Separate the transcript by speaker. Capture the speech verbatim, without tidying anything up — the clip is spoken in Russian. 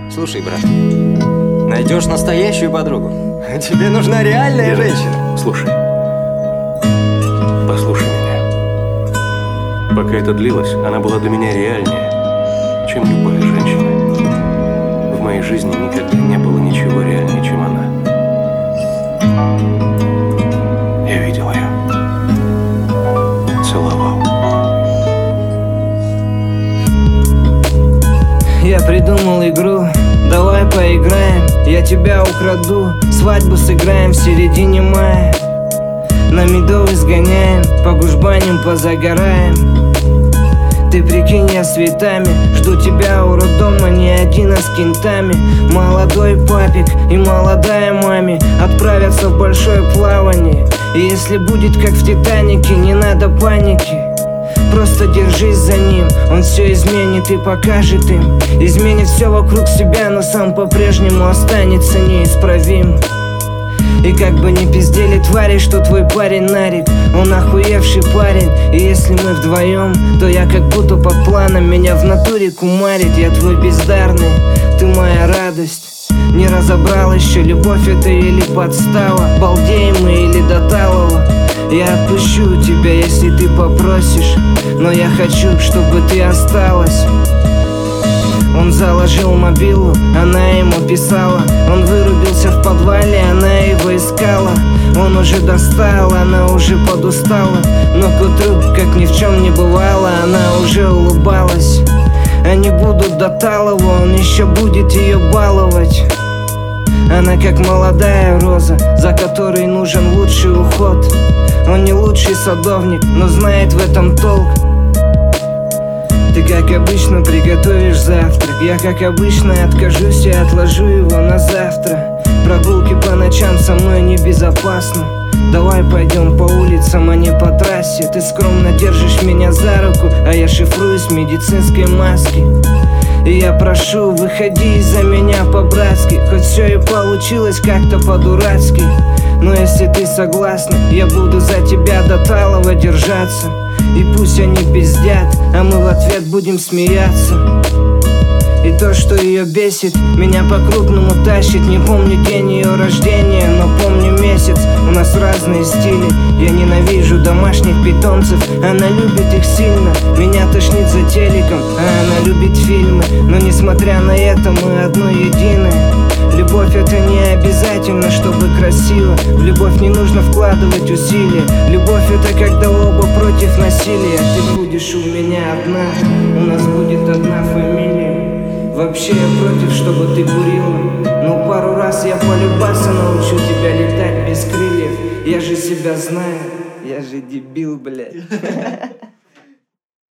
Speaker 1: Слушай, брат, найдешь настоящую подругу, тебе нужна реальная женщина.
Speaker 2: Слушай, послушай меня. Пока это длилось, она была для меня реальнее, чем любая женщина. В моей жизни никогда не было ничего реальнее, чем она. Я видел ее, целовал.
Speaker 3: Я придумал игру, давай поиграем, я тебя украду, свадьбу сыграем в середине мая. На медовый сгоняем, по гужбаням позагораем. Ты прикинь, я с цветами жду тебя у роддома, не один, а с кентами. Молодой папик и молодая маме отправятся в большое плавание. И если будет как в Титанике, не надо паники, просто держись за ним, он все изменит и покажет им. Изменит все вокруг себя, но сам по-прежнему останется неисправим. И как бы не пиздели твари, что твой парень нарик, он охуевший парень. И если мы вдвоем, то я как будто под планом, меня в натуре кумарит. Я твой бездарный, ты моя радость. Не разобрал еще, любовь это или подстава, балдеем мы или до талого. Я отпущу тебя, если ты попросишь, но я хочу, чтобы ты осталась. Он заложил мобилу, она ему писала. Он вырубился в подвале, она его искала. Он уже достал, она уже подустала, но к утру, как ни в чем не бывало, она уже улыбалась. Они будут до талого, он еще будет ее баловать. Она как молодая роза, за которой нужен лучший уход. Он не лучший садовник, но знает в этом толк. Ты как обычно приготовишь завтрак, я как обычно откажусь и отложу его на завтра. Прогулки по ночам со мной небезопасно. Давай пойдем по улицам, а не по трассе. Ты скромно держишь меня за руку, а я шифруюсь в медицинской маске. И я прошу, выходи из-за меня по-братски, хоть все и получилось как-то по-дурацки. Но если ты согласна, я буду за тебя до талого держаться. И пусть они пиздят, а мы в ответ будем смеяться. И то, что ее бесит, меня по-крупному тащит. Не помню день ее рождения, но помню месяц. У нас разные стили, я ненавижу домашних питомцев. Она любит их сильно, меня тошнит за телеком, а она любит фильмы. Но несмотря на это, мы одно единое. Любовь это не обязательно, чтобы красиво. В любовь не нужно вкладывать усилия. Любовь это когда оба против насилия. Ты будешь у меня одна, у нас будет одна фамилия. Вообще я против, чтобы ты курила, но пару раз я полюбаса научу тебя летать без крыльев. Я же себя знаю, я же дебил, блядь.